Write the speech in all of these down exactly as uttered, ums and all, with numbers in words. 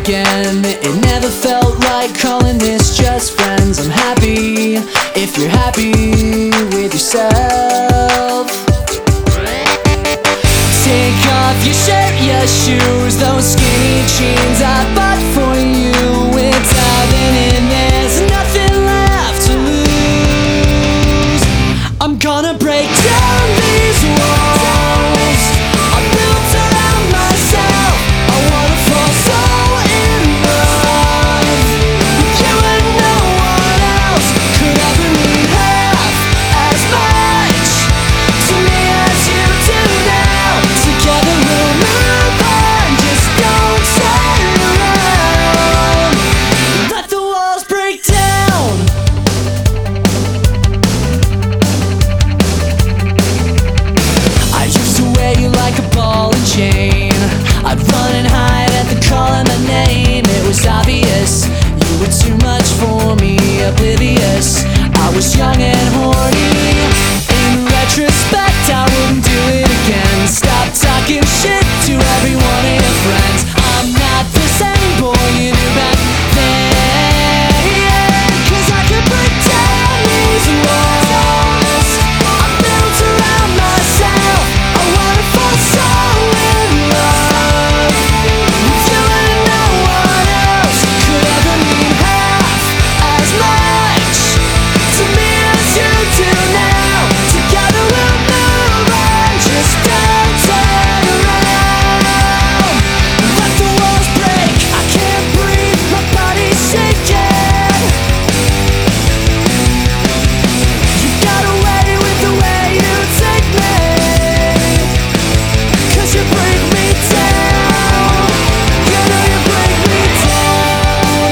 again. It never felt right calling this just friends. I'm happy if you're happy with yourself. Take off your shirt, your shoes, those skinny jeans I bought for you. It's diving in, there's nothing left to lose. I'm gonna break down these walls I built around myself. I wanna fall so in love with you and no one else could ever mean half as much to me as you do now. Together we'll move on, just don't turn around. Let the walls break down. I used to wear you like a ball and chain. I'd run and hide at the call of my name. It was obvious you were too much for me, oblivious I was young and horny. In retrospect, I wouldn't do it again. Stop talking shit to every one of your friends. I'm not the same boy you knew back then. Cause I could break down these walls I built around myself. I wanna fall so in love with you and no one else could ever mean half as much to me as you do now. Together we'll move on, just don't turn around. Let the walls break, I can't breathe, my body's shaking. You got away with the way you take me, cause you break me down. You know you break me down.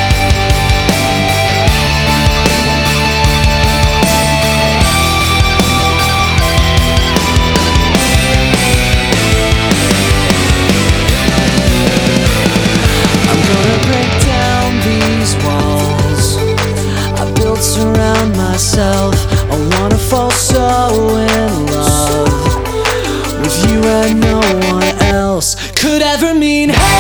I'm gonna break down these walls I built around myself. I wanna fall so in love with you and no one else could ever mean half